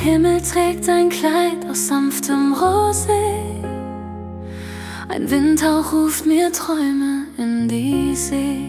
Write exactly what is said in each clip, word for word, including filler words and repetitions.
Himmel trägt ein Kleid aus sanftem Rosé. Ein Windhauch ruft mir Träume in die See.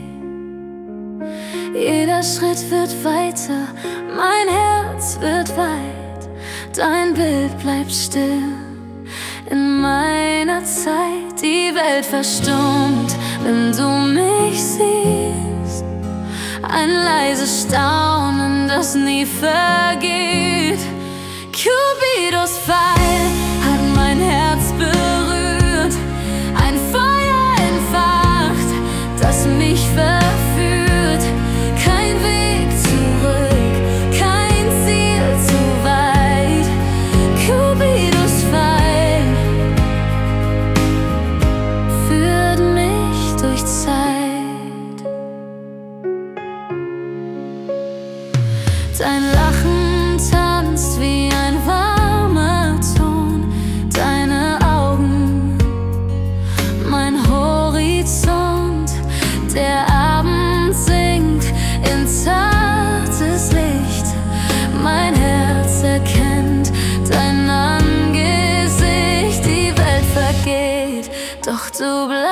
Jeder Schritt wird weiter, mein Herz wird weit. Dein Bild bleibt still in meiner Zeit. Die Welt verstummt, wenn du mich siehst. Ein leises Staunen, das nie vergeht. Cupidos Pfeil hat mein Herz berührt. Ein Feuer entfacht, das mich verführt. Kein Weg zurück, kein Ziel zu weit. Cupidos Pfeil führt mich durch Zeit. Dein Lachen tanzt wie ein warmer Ton. Deine Augen, mein Horizont. Der Abend sinkt in zartes Licht. Mein Herz erkennt dein Angesicht. Die Welt vergeht, doch du bleibst.